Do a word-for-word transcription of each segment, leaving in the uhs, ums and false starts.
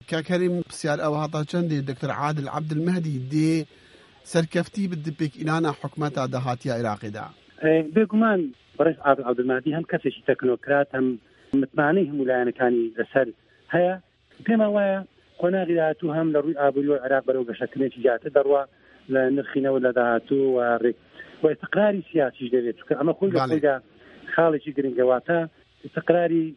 كاكريم بسيار أو هذا چندي دكتور عادل عبد المهدي دي سركفتي بدبك إنانا حكمتا دهاتيا عراقي دا بيقومان برئيس عادل عبد المهدي هم كسيشي تكنوكرات هم متمعنيهم ولايانا كاني لسر هيا بما وايا قناغي دهاتو هم لروي آبوريو العراق بروغ شكنيشي جاته دروا لنرخينا ولا دهاتو ورق واستقراري سياسي جديد أما خوي لخويدا خالجي قرنقواتا استقراري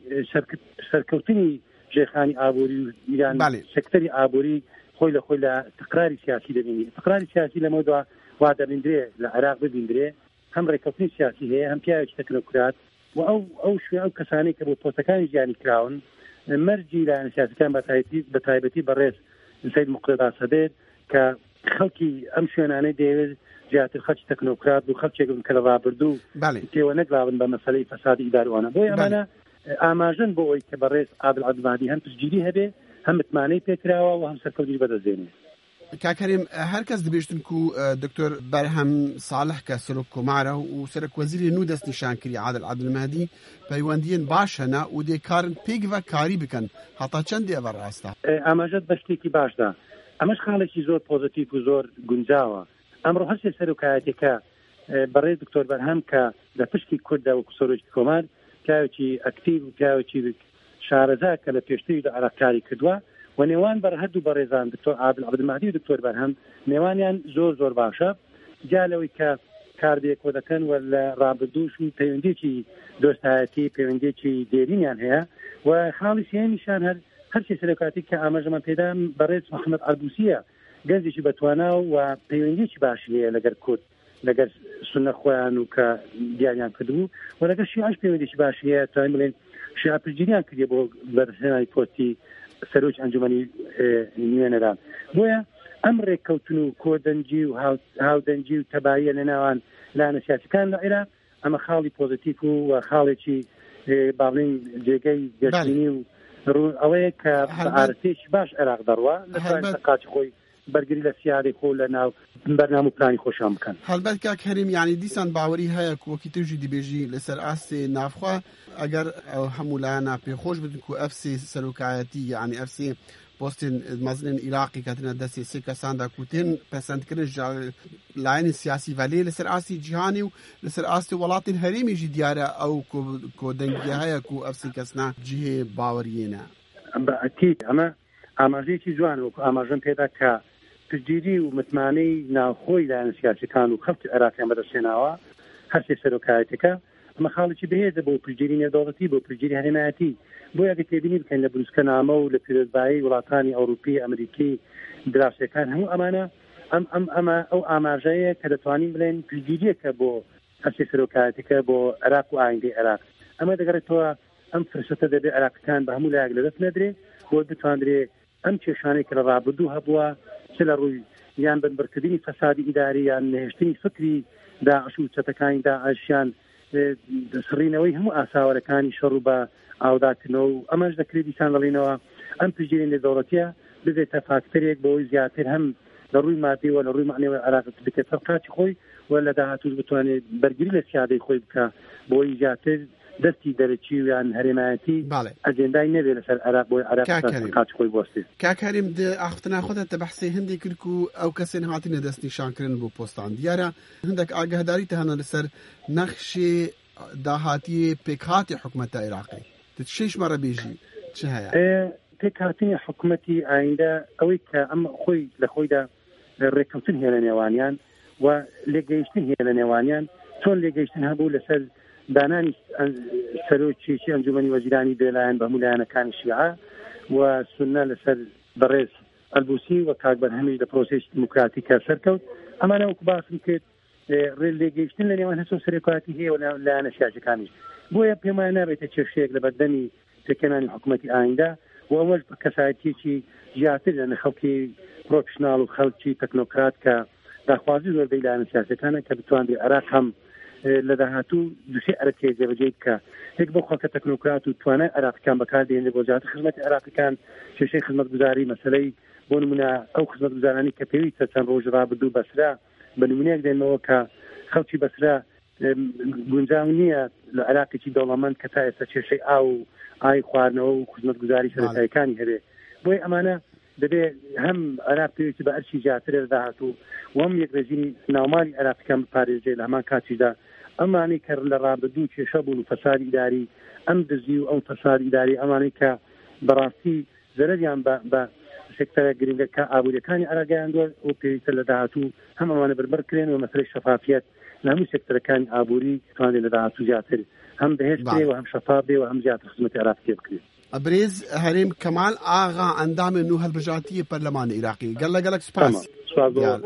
سركوتني جيخاني آبوري يعني سكتري آبوري خوي لخوي استقراري سياسي دبيني استقراري سياسي لموضوع وعدا بندري العراق بندري هم ركوتني سياسي هي هم بياج تكنوكرات وأو أو شوي أو كساني كبو بوستكان يعني كراون مرجي لأن سياسي كان بتايبتي بتايبتي برئيس السيد مقتدى سديد كخلقي أمشينا ديفيد جات الخلق تكنوكرات وخلق يقولون كذا بردو كي ونقلابن بمسألة فساد إداري وانا بوي أمانة آماجن بوي كبرئيس عادل عبد المهدي هم تسجيلي هبه هم متماني بيكراوا وهم سركوجي بدل زيني كاكريم هركز دبيشتنكو دكتور برهم صالح كسلوكو معره وسرك وزير نودس نشان كري عادل عبد المهدي بيواندين باشنا ودي كارن بيك و كاري بكن حتى چند دي اول راستا آماجت بشتيكي باش دا امش خالشي زور بوزيتيف وزور گنجاوا امرو هرشي سرکایتیکا برای دکتور برهم که در پشتی کرد و کسروج کمر کاوچی اکتیو کاوچی شارزا که لپیشتی در عراقی کدوا و نیوان بر هر دو برزان دکتور عادل عبد المهدی و دکتور برهم نیوانیان زور زور باشه جالوی که کاردی کودکان ولا رابطوش و پیوندی چی دوستایتی پیوندی چی دیرینیان هیا و خالص یه نشان هر هر چیز سرکایتی که آماج من پیدا برای محمد عربوسیه گنجی بتوانا و پیوندی باشیه لگر کود لگر سنت خوان و که دیانیان کدو و لگر شیعش پیوندی باشیه تا میلین شیعه پرجینیان کدی با برسنای پوستی سروج انجمنی نیانران بویا امر کوتنو کودنجی و هاو هاودنجی و تبعیه لنوان لانه سیاسی کان لعراق اما خالی پوزیتیف و خالی چی باولین جگی جشنی و رو اوه که عارتیش باش عراق دروا لطفاً تقاطی خوی برگری لسیاری خو لناو برنامه پلانی خوشم کن. هلبت که کریم یعنی دیسان باوری های که وقتی توجی دی بیجی لسر آست نافخوا اگر همولانا پیخوش بدن که افسی سلوکایتی یعنی افسی بوستن مزنن عراقی کتن دستی سی کسان دا کوتن پسند کردن جال لاین سیاسی ولی لسر آستی جهانی و لسر آستی ولات هریمی جی دیاره او کو دنگی های که افسی کسنا جه باوریه با اکید اما آماجی چی جوان و آماجن پیدا که تجدیدی و متمانی ناخوی لاین سیاسی کان و خفت عراقی مدرسیناوا هر چه سلوکایتی که اما خالصی بهیز با پرجیرین دولتی با پرجیری حرماتی بویا که تبینی بکن لبروسکنامه و لپیروزبایی ولاتانی اوروپی امریکی دراسه کان همو امانه ام ام اما او آماجه که دتوانی بلین پرجیری که با هر چه سلوکایتی که با عراق و آینده عراق اما دگر تو ام فرصت دبی عراق کان به همو لاگ لدف ندری بود بتواندری ام چشانی که رابطو هبوا سلا روی یان بنبرکدنی فسادی اداری یان نهشتنی فکری داعش و چتکانی داعشیان سرینەوەی هەموو ئاساوەرەکانی شەڕ و بە ئاوداکردنەوە و ئەمەش دەکرێت دیسان دەڵێنەوە ئەم پژێرین لە دەوڵەتیە ببێتە فاکتەرێک بەوەی زیاتر هەم لە ڕووی مادی و لە ڕووی معنەوەی عراقت بکە سەرقاتی خۆی و لە داهاتووش بتوانێت بەرگری لە سیادەی خۆی بکە بەوەی زیاتر دەستی دەرەچی و یان هەرێمایەتی ئەجێندای نەبێت لەسەر عراق بۆی عراق سەرقاتی خۆی بوەستێت. کاکەریم ئاختنا خۆتە تە بەحسەی هەندێک کرد و ئەو کەسێن هاتینە دەستی شانکردن بۆ پۆستان دیارە هەندێک ئاگاداریتە هەنە لەسەر نەخشی داهاتی پیکاتی حکومت عراقی تشیش مرا بیجی چه هیا پیکاتی حکومتی آینده اوی که اما خوی لخوی دا رکوتن هی لنیوانیان و لگیشتن هی لنیوانیان چون لگیشتن هبو لسر دانانی سلوچی چی انجمنی وزیرانی بیلان بهمولان کان شیعه و سنه لسر برئیس البوسی و کاغبر همیش دا پروسیس دموکراتیک سرکوت اما نو کباسم که ریلیگیشتن لنیوان هستو سرکاتی هی و لانه سیاسەکانیش بۆیە پێمان نابێتە کێشەیەک لە بەردەمی پێکەنانی حکوومەتی ئایندا و ئەوەش بە کەسایەتیەکی زیاتر لەنە خەڵکی پرۆفشناڵ و خەڵکی تەکنۆکرات کە داخوازی زۆربەی لایەنە سیاسەکانە کە بتوانێت عێراق هەم لە داهاتوو دووسێ ئەرەکێ جێبەجێ بکە یەک بۆ خەڵکە تەکنۆکرات و توانای عێراقیەکان بەکاردێنێ بۆ زیاتر خزمەتی عێراقیەکان کێشەی خزمەتگوزاری مەسەلەی بۆ نمونە ئەو خزمەتگوزارانی کە پێویستە چەند ڕۆژ ڕابردوو بەسرا بە نمونەیەک دێنەوە کە خەڵکی بەسرا گونجاو نییە لە عێراقێکی دەوڵەمەند کە تا ئێستا کێشەی ئاو ئای خواردنەوە و خزمەتگوزاری سەرەتاییەکانی هەبێ بۆی ئەمانە دەبێ هەم عێراق پێویستی بە ئەرشی زیاتر داهاتوو وەم یەک ڕێژیمی ناومالی عێراقیەکان بپارێزرێت لە هەمان کاتیدا ئەمانەی کە لە ڕابردوو کێشە بوون و فەسادی ئیداری ئەم دزی و ئەو فەسادی ئیداری ئەمانەی کە بەڕاستی زەرەریان بە سێکتەرە گرنگەکە ئابوووریەکانی عێراقیان دووە و پێویستە لە داهاتوو هەم ئەمانە بەربەرکرێن و مەسەلەی شەفافیەت لە هەموو سێکتەرەکانی ئابووری توانێت لە داهاتوو زیاتر هەم بەهێز بێ و هەم شەفاف بێ و هەم زیاتر خزمەتی عێراق پێ بکرێت. برێز هەرێم کەمال ئاغا ئەندامێن و هەڵبژاتی پەرلەمانی عێراقی گەلە گەلک سپاس.